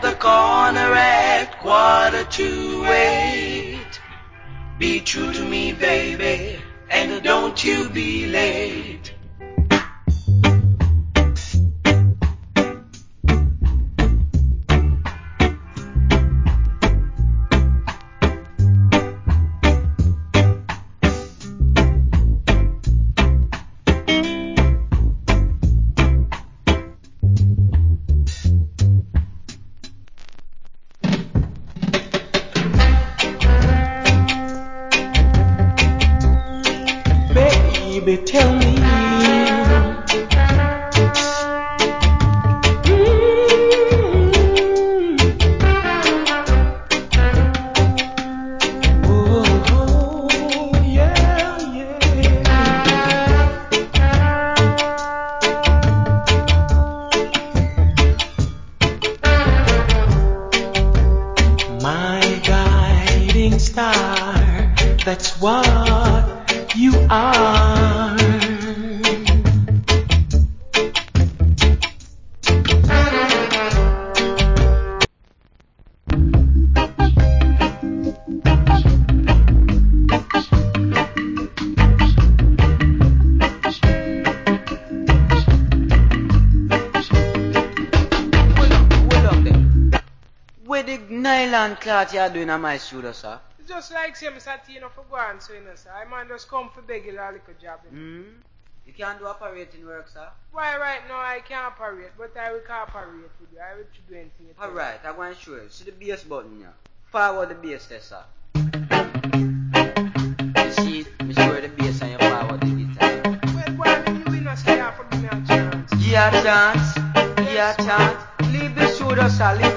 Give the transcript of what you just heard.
the corner at 7:45. Be true to me, baby, and don't you be late. Baby, tell me. Oh, yeah, yeah. My guiding star, that's what you are. What the nylon cloth you are doing on my shoulder, sir? It's just like say Mr. Tino for go on so you know, sir. I man just come for beg you a little job. You know? You can't do operating work, sir? Why right now I can't operate, but I will cooperate with you. I will do anything you tell me. Alright, I'm going to show you. See the bass button here. Forward the bass there, sir. You see it? Me show you the bass and you forward the guitar. Well, boy, when you win us, you have to give me a chance. Give a chance. Give a chance. Leave the shoulder, sir. Leave